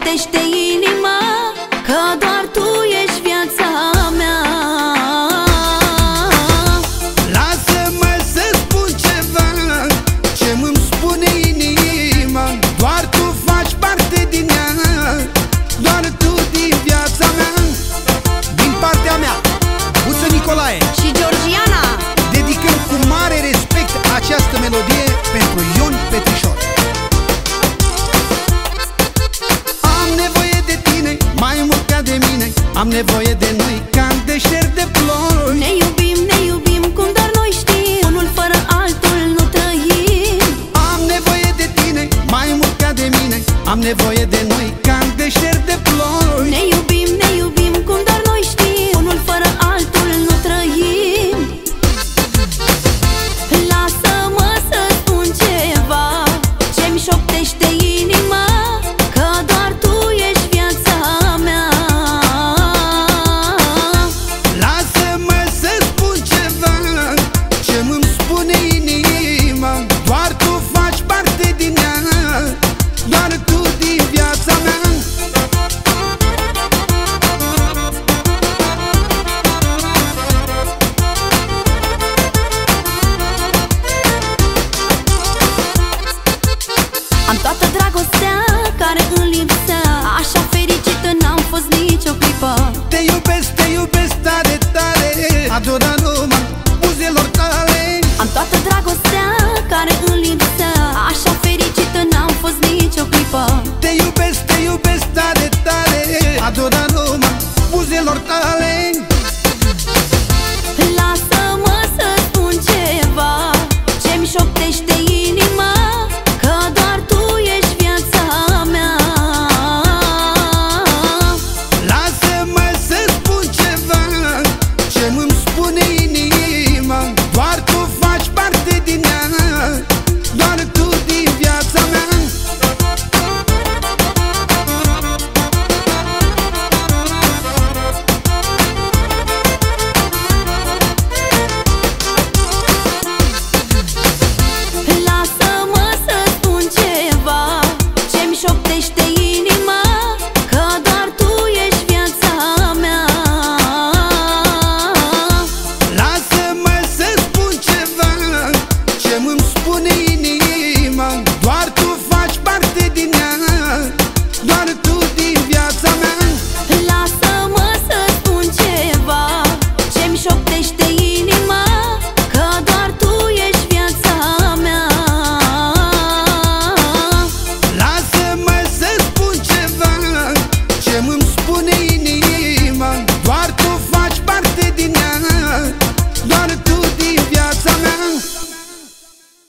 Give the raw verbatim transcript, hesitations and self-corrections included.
șoptește inima că doar tu ești viața mea. Lasă-mă să spun ceva ce-mi spune inima. Doar tu faci parte din ea, doar tu din viața mea. Din partea mea, Buță Nicolae și Georgiana dedicăm cu mare respect această melodie pentru Ion Petrișor. Am nevoie de tine mai mult ca de mine, am nevoie de noi ca în deșert de ploi. Ne iubim, ne iubim cum doar noi știm, unul fără altul nu trăim. Am nevoie de tine mai mult ca de mine, am nevoie de noi ca în deșert de ploi. Ne iubim, ne iubim cum doar noi știm, unul fără altul nu trăim. Lasă-mă să spun ceva ce-mi șoptește inima că doar tu ești viața mea. Lasă-mă să spun ceva ce-mi spune inima. Doar tu faci parte din ea, doar tu din viața mea. Am toată dragostea care îmi lipsea, așa fericită n-am fost nicio clipă. Te iubesc, te iubesc tare, tare, adora numai buzelor tale. Am toată dragostea care îmi lipsea, așa fericită n-am fost nicio clipă. Te iubesc, te iubesc tare, tare, adora numai buzelor tale. Lasă-mă să spun ceva ce-mi șoptește inima că doar tu ești viața mea. Lasă-mă să spun ceva ce-mi spune inima. Doar tu faci parte din ea, doar tu din viața mea. Lasă-mă să spun ceva ce-mi șoptește inima că doar tu ești viața mea. Lasă-mă să spun ceva ce-mi spune inima. Doar tu faci parte din ea, doar tu din viața mea. Lasă-mă să spun ceva ce-mi șoptește inima că doar tu ești viața mea. Lasă-mă să spun ceva ce-mi spune inima. Doar tu faci parte din ea, doar tu